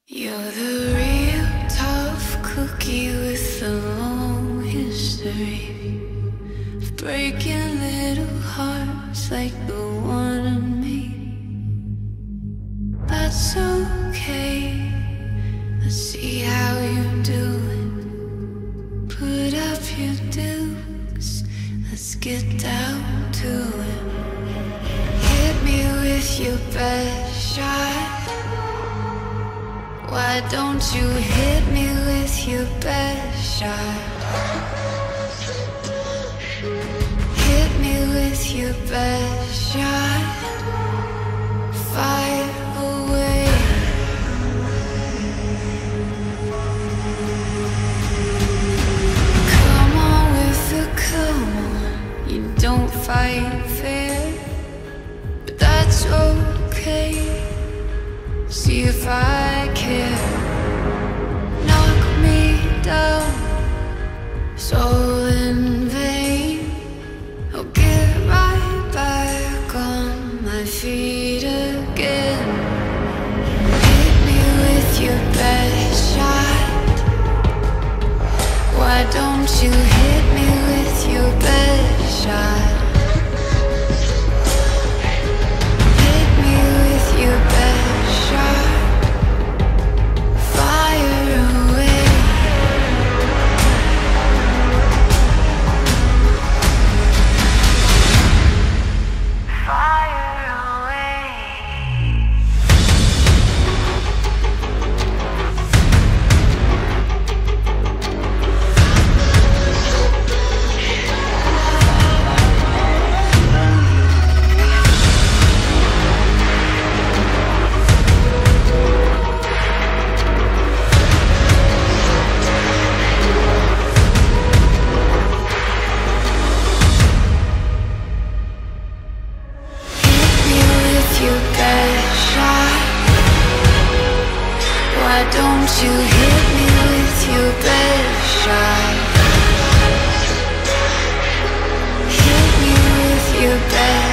You're the real tough cookie with a long history of breaking little hearts like the one in me. That's okay, let's see how you do it. Put up your dukes, let's get down to it. Hit me with your best shot. Why don't you hit me with your best shot? Hit me with your best shot. Fire away. Come on with the come on. You don't fight fair, but that's okay. See if I care. Knock me down, so in vain. I'll get right back on my feet again. Hit me with your best shot. Why don't you hit me with your best shot? Hit me with your best shot. Fire away. Fire away. Your best shot. Why don't you hit me with your best shot? Hit me with your best